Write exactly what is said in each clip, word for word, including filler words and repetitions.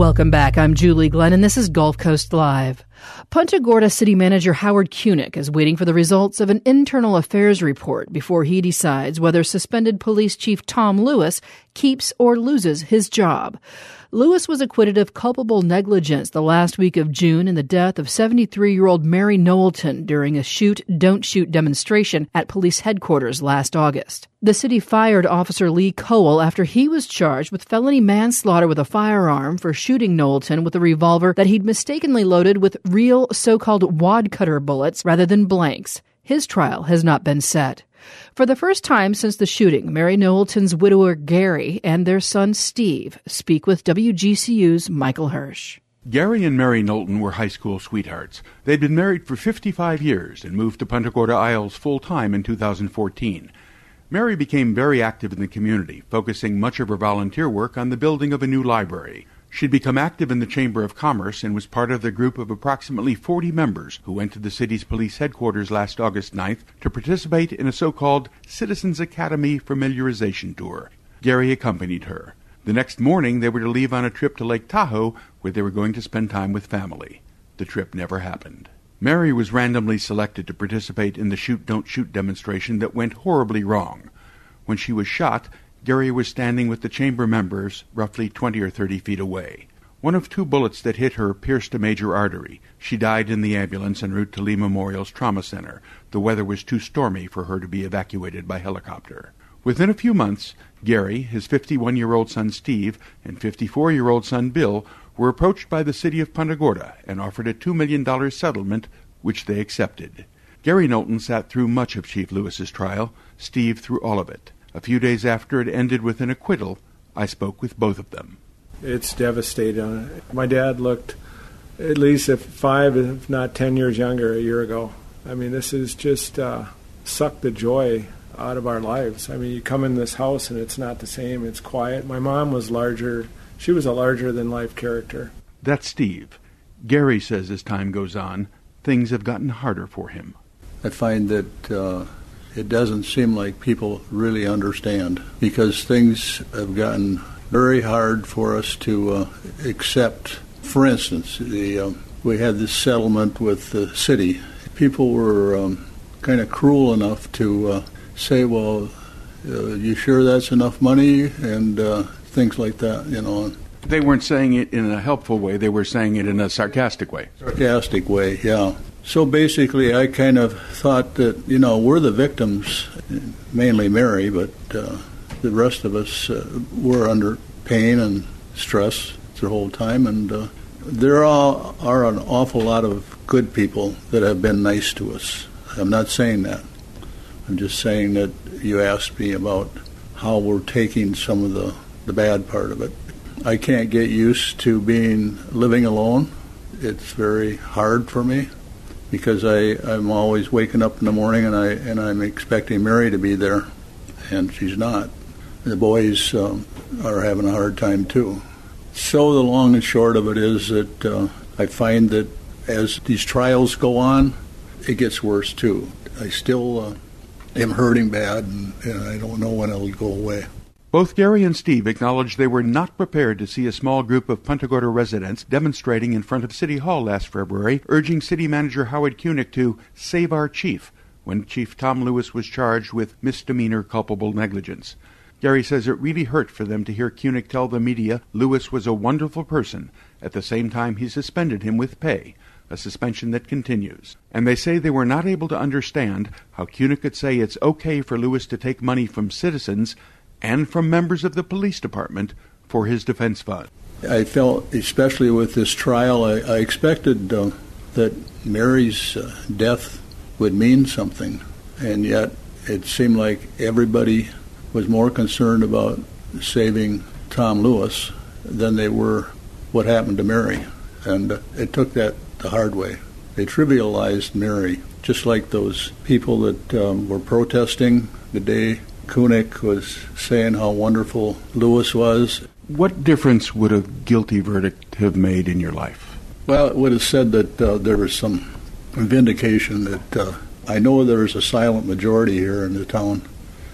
Welcome back. I'm Julie Glenn, and this is Gulf Coast Live. Punta Gorda City Manager Howard Kunick is waiting for the results of an internal affairs report before he decides whether suspended Police Chief Tom Lewis keeps or loses his job. Lewis was acquitted of culpable negligence the last week of June in the death of seventy-three-year-old Mary Knowlton during a shoot, don't shoot demonstration at police headquarters last August. The city fired Officer Lee Cowell after he was charged with felony manslaughter with a firearm for shooting Knowlton with a revolver that he'd mistakenly loaded with real so-called wad cutter bullets rather than blanks. His trial has not been set. For the first time since the shooting, Mary Knowlton's widower Gary and their son Steve speak with W G C U's Michael Hirsch. Gary and Mary Knowlton were high school sweethearts. They'd been married for fifty-five years and moved to Punta Gorda Isles full-time in two thousand fourteen. Mary became very active in the community, focusing much of her volunteer work on the building of a new library. She'd become active in the Chamber of Commerce and was part of the group of approximately forty members who went to the city's police headquarters last August ninth to participate in a so-called Citizens Academy familiarization tour. Gary accompanied her. The next morning, they were to leave on a trip to Lake Tahoe, where they were going to spend time with family. The trip never happened. Mary was randomly selected to participate in the Shoot Don't Shoot demonstration that went horribly wrong. When she was shot, Gary was standing with the chamber members roughly twenty or thirty feet away. One of two bullets that hit her pierced a major artery. She died in the ambulance en route to Lee Memorial's trauma center. The weather was too stormy for her to be evacuated by helicopter. Within a few months, Gary, his fifty-one-year-old son Steve, and fifty-four-year-old son Bill were approached by the city of Punta Gorda and offered a two million dollars settlement, which they accepted. Gary Knowlton sat through much of Chief Lewis's trial, Steve through all of it. A few days after it ended with an acquittal, I spoke with both of them. It's devastating. My dad looked at least if five, if not ten years younger a year ago. I mean, this has just uh, sucked the joy out of our lives. I mean, you come in this house and it's not the same. It's quiet. My mom was larger. She was a larger-than-life character. That's Steve. Gary says as time goes on, things have gotten harder for him. I find that uh, it doesn't seem like people really understand because things have gotten very hard for us to uh, accept. For instance, the uh, we had this settlement with the city. People were um, kind of cruel enough to uh, say, well, uh, you sure that's enough money? And uh, things like that, you know. They weren't saying it in a helpful way. They were saying it in a sarcastic way. Sarcastic way, yeah. So basically, I kind of thought that, you know, we're the victims, mainly Mary, but uh, the rest of us uh, were under pain and stress the whole time. And uh, there are, are an awful lot of good people that have been nice to us. I'm not saying that. I'm just saying that you asked me about how we're taking some of the, the bad part of it. I can't get used to being living alone. It's very hard for me because I, I'm always waking up in the morning and I and I'm expecting Mary to be there, and she's not. The boys um, are having a hard time too. So the long and short of it is that uh, I find that as these trials go on, it gets worse too. I still uh, am hurting bad, and, and I don't know when it'll go away. Both Gary and Steve acknowledged they were not prepared to see a small group of Punta Gorda residents demonstrating in front of City Hall last February, urging City Manager Howard Kunick to save our chief when Chief Tom Lewis was charged with misdemeanor culpable negligence. Gary says it really hurt for them to hear Kunick tell the media Lewis was a wonderful person. At the same time, he suspended him with pay, a suspension that continues. And they say they were not able to understand how Kunick could say it's okay for Lewis to take money from citizens and from members of the police department for his defense fund. I felt, especially with this trial, I, I expected uh, that Mary's uh, death would mean something, and yet it seemed like everybody was more concerned about saving Tom Lewis than they were what happened to Mary. And uh, it took that the hard way. They trivialized Mary, just like those people that um, were protesting the day Kunick was saying how wonderful Lewis was. What difference would a guilty verdict have made in your life? Well, it would have said that uh, there was some vindication that uh, I know there's a silent majority here in the town,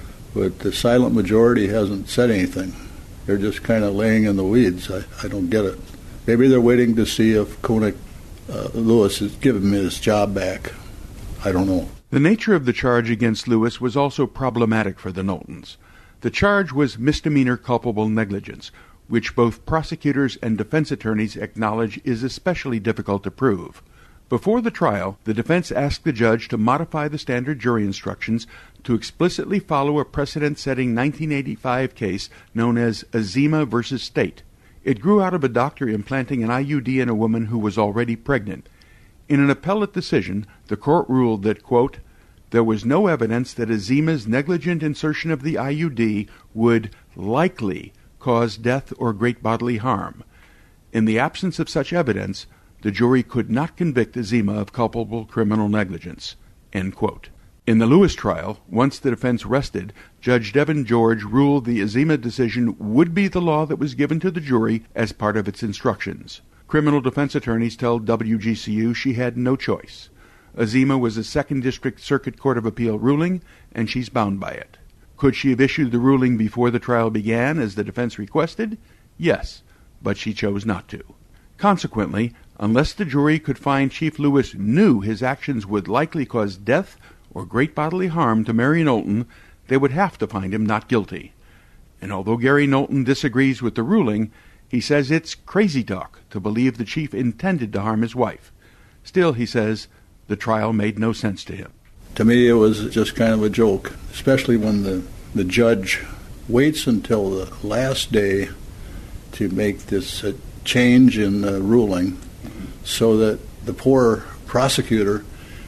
but the silent majority hasn't said anything. They're just kind of laying in the weeds. I, I don't get it. Maybe they're waiting to see if Koenig uh, Lewis has given him his job back. I don't know. The nature of the charge against Lewis was also problematic for the Knowltons. The charge was misdemeanor culpable negligence, which both prosecutors and defense attorneys acknowledge is especially difficult to prove. Before the trial, the defense asked the judge to modify the standard jury instructions to explicitly follow a precedent-setting nineteen eighty-five case known as Azima versus State. It grew out of a doctor implanting an I U D in a woman who was already pregnant. In an appellate decision, the court ruled that, quote, there was no evidence that Azima's negligent insertion of the I U D would likely cause death or great bodily harm. In the absence of such evidence, the jury could not convict Azima of culpable criminal negligence, end quote. In the Lewis trial, once the defense rested, Judge Devin George ruled the Azima decision would be the law that was given to the jury as part of its instructions. Criminal defense attorneys tell W G C U she had no choice. Azima was a Second District Circuit Court of Appeal ruling, and she's bound by it. Could she have issued the ruling before the trial began, as the defense requested? Yes, but she chose not to. Consequently, unless the jury could find Chief Lewis knew his actions would likely cause death or great bodily harm to Mary Knowlton, they would have to find him not guilty. And although Gary Knowlton disagrees with the ruling, he says it's crazy talk to believe the chief intended to harm his wife. Still, he says, the trial made no sense to him. To me, it was just kind of a joke, especially when the, the judge waits until the last day to make this uh, change in the ruling so that the poor prosecutor,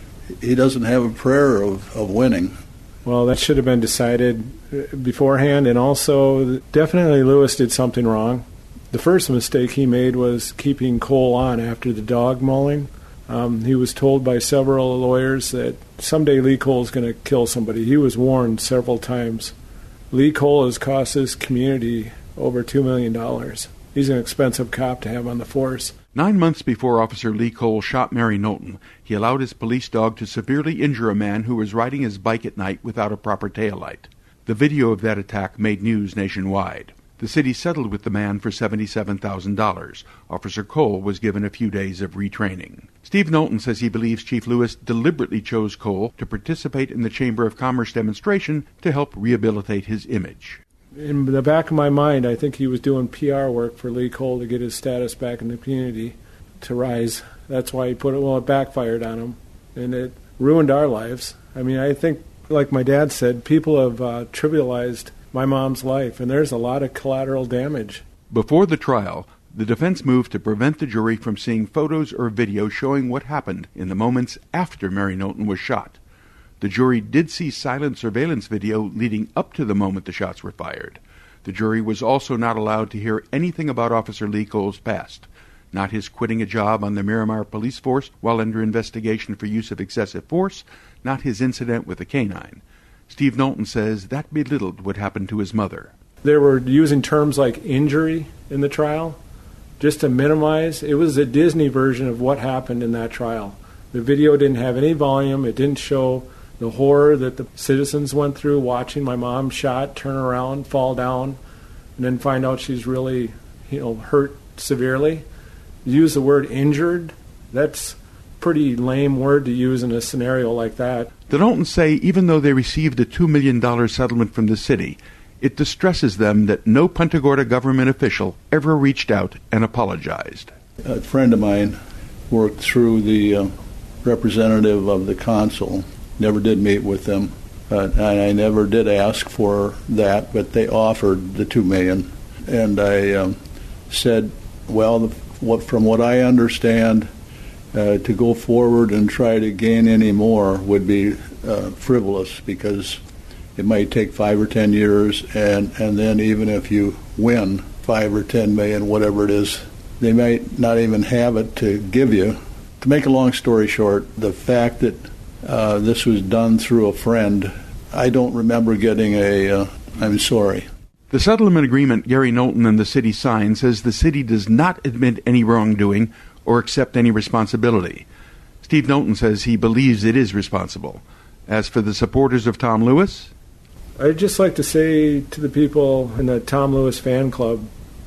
he doesn't have a prayer of, of winning. Well, that should have been decided beforehand, and also definitely Lewis did something wrong. The first mistake he made was keeping Cole on after the dog mauling. Um, he was told by several lawyers that someday Lee Cole is going to kill somebody. He was warned several times. Lee Cole has cost his community over two million dollars. He's an expensive cop to have on the force. Nine months before Officer Lee Cole shot Mary Knowlton, he allowed his police dog to severely injure a man who was riding his bike at night without a proper taillight. The video of that attack made news nationwide. The city settled with the man for seventy-seven thousand dollars. Officer Cole was given a few days of retraining. Steve Knowlton says he believes Chief Lewis deliberately chose Cole to participate in the Chamber of Commerce demonstration to help rehabilitate his image. In the back of my mind, I think he was doing P R work for Lee Cole to get his status back in the community to rise. That's why he put it, well, it backfired on him, and it ruined our lives. I mean, I think, like my dad said, people have uh, trivialized my mom's life, and there's a lot of collateral damage. Before the trial, the defense moved to prevent the jury from seeing photos or video showing what happened in the moments after Mary Knowlton was shot. The jury did see silent surveillance video leading up to the moment the shots were fired. The jury was also not allowed to hear anything about Officer Lee Cole's past, not his quitting a job on the Miramar police force while under investigation for use of excessive force, not his incident with a canine. Steve Knowlton says that belittled what happened to his mother. They were using terms like injury in the trial just to minimize. It was a Disney version of what happened in that trial. The video didn't have any volume. It didn't show the horror that the citizens went through watching my mom shot, turn around, fall down, and then find out she's really, you know, hurt severely. Use the word injured. That's pretty lame word to use in a scenario like that. The Knowltons say even though they received a two million dollars settlement from the city, it distresses them that no Punta Gorda government official ever reached out and apologized. A friend of mine worked through the uh, representative of the consul, never did meet with them, uh, and I never did ask for that, but they offered the two million dollars. And I um, said, well, the, what, from what I understand, Uh, to go forward and try to gain any more would be uh, frivolous, because it might take five or ten years, and, and then even if you win five or ten million, whatever it is, they might not even have it to give you. To make a long story short, the fact that uh, this was done through a friend, I don't remember getting a uh, I'm sorry. The settlement agreement Gary Knowlton and the city signed says the city does not admit any wrongdoing or accept any responsibility. Steve Knowlton says he believes it is responsible. As for the supporters of Tom Lewis, I'd just like to say to the people in the Tom Lewis fan club,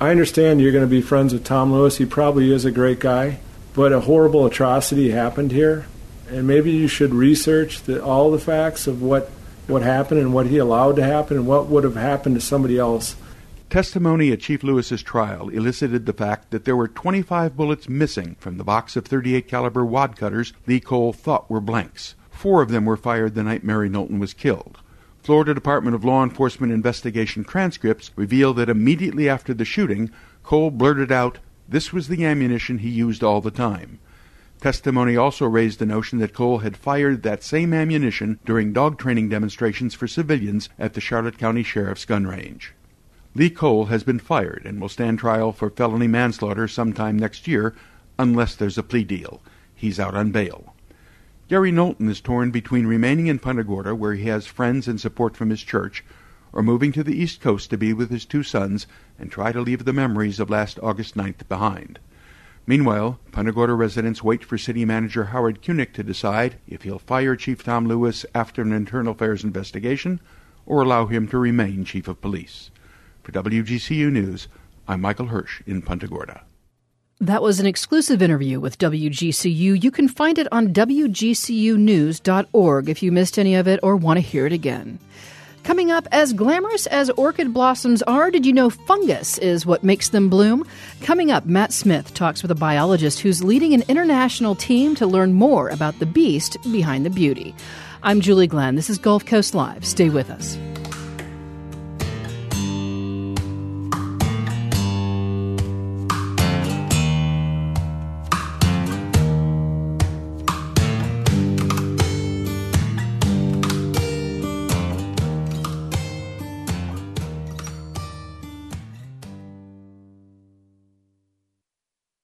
I understand you're going to be friends with Tom Lewis. He probably is a great guy, but a horrible atrocity happened here, and maybe you should research the, all the facts of what, what happened and what he allowed to happen and what would have happened to somebody else. Testimony at Chief Lewis's trial elicited the fact that there were twenty-five bullets missing from the box of thirty-eight caliber wad cutters Lee Cole thought were blanks. Four of them were fired the night Mary Knowlton was killed. Florida Department of Law Enforcement investigation transcripts reveal that immediately after the shooting, Cole blurted out, this was the ammunition he used all the time. Testimony also raised the notion that Cole had fired that same ammunition during dog training demonstrations for civilians at the Charlotte County Sheriff's gun range. Lee Cole has been fired and will stand trial for felony manslaughter sometime next year, unless there's a plea deal. He's out on bail. Gary Knowlton is torn between remaining in Punta Gorda, where he has friends and support from his church, or moving to the East Coast to be with his two sons and try to leave the memories of last August ninth behind. Meanwhile, Punta Gorda residents wait for City Manager Howard Kunick to decide if he'll fire Chief Tom Lewis after an internal affairs investigation or allow him to remain Chief of Police. For W G C U News, I'm Michael Hirsch in Punta Gorda. That was an exclusive interview with W G C U. You can find it on W G C U news dot org if you missed any of it or want to hear it again. Coming up, as glamorous as orchid blossoms are, did you know fungus is what makes them bloom? Coming up, Matt Smith talks with a biologist who's leading an international team to learn more about the beast behind the beauty. I'm Julie Glenn. This is Gulf Coast Live. Stay with us.